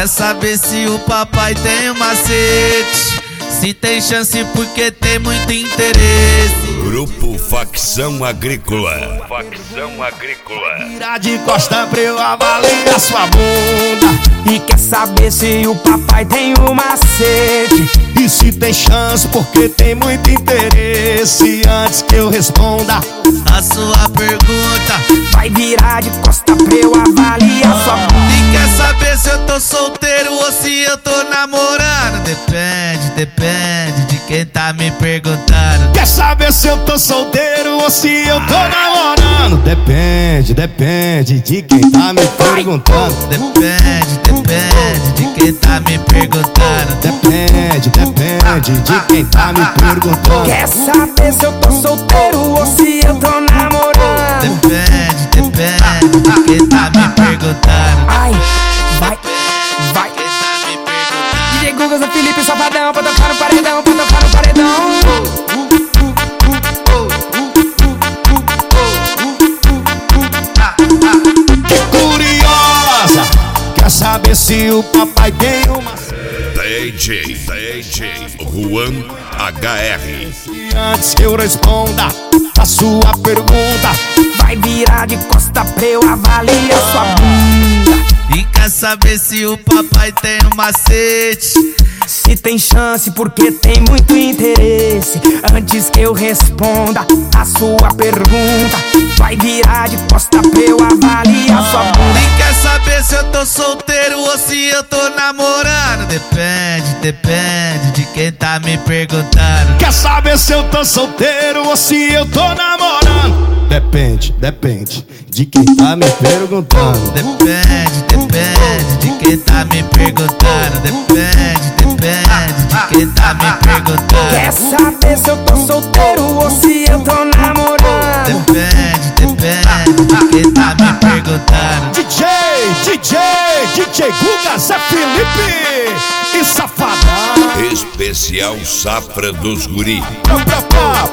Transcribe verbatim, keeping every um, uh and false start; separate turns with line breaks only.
Quer saber se o papai tem um macete? Se tem chance porque tem muito interesse.
Grupo Facção Agrícola. Facção Agrícola.
Vira de costa pra eu avaliar sua bunda.
E quer saber se o papai tem um macete?
E se tem chance porque tem muito interesse. Antes que eu responda
a sua pergunta,
vai virar de costa pra eu avaliar sua bunda.
E quer saber se eu tô solteiro ou se eu tô namorando? Depende, depende de quem tá me perguntando.
Quer saber se eu tô solteiro ou se eu tô namorando? Depende, depende de quem tá me perguntando.
Depende, depende de quem tá me perguntando.
Depende, depende de quem tá me perguntando.
Quer saber se eu tô solteiro ou se eu tô namorando?
Depende, depende de quem tá me perguntando.
Ai, vai, vai. D J Guga, Zé Felipe, Safadão, pra tocar no paredão, pra tocar no paredão.
Que curiosa, quer saber se o papai tem uma...
D J, D J Juan H R.
Antes que eu responda a sua pergunta,
vai virar de costa pra eu avaliar sua bunda.
E quer saber se o papai tem um macete?
Se tem chance porque tem muito interesse. Antes que eu responda a sua pergunta, vai virar de costa pra eu avaliar sua bunda.
E quer saber se eu tô solteiro ou se eu tô namorando? Depende, depende de quem tá me perguntando.
Quer saber se eu tô solteiro ou se eu tô namorando? Depende, depende de quem tá me perguntando.
Depende, depende de quem tá me perguntando. Depende, depende de quem tá me perguntando.
Quer saber se eu tô solteiro ou se eu tô namorando?
Depende, depende de quem tá me perguntando.
D J, D J, D J Guga, Zé Felipe e Safadão.
Especial Safra dos Guri.
Pra, pra, pra,